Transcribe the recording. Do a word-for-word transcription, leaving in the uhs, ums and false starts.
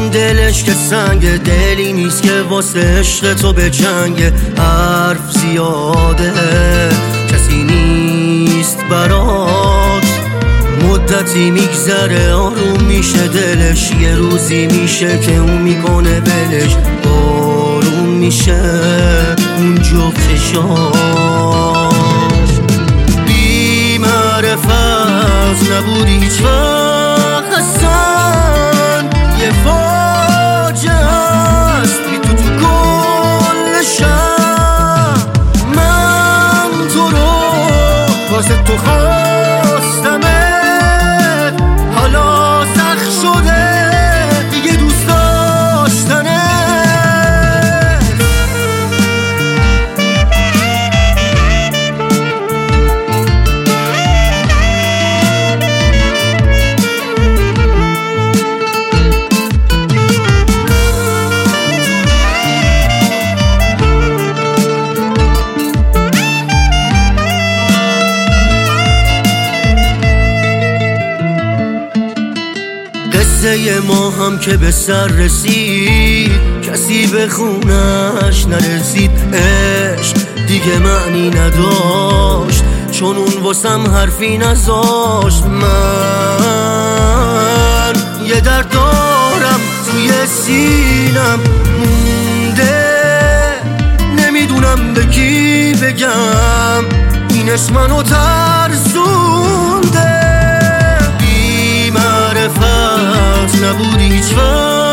دلش که سنگ، دلی نیست که واسه عشق تو به جنگ. حرف زیاده کسی نیست برات، مدتی میگذره آروم میشه دلش، یه روزی میشه که اون میکنه بلش، آروم میشه اون جفت چشاش. بی معرفت نبودی هیچ وقت اصلا، یه فاجعه است بی تو تو کل شهر. من تو رو واسه تو خواستمه، حالا سخت شده دیگه دوست داشتنه. قصه ما هم که به سر رسید، کسی به خونش نرسید. عشق دیگه معنی نداشت، چون اون واسم حرفی نذاشت. من یه درد دارم توی سینم مونده، نمیدونم به کی بگم اینش منو ترسونده. بی معرفت نبودی هیچ وقت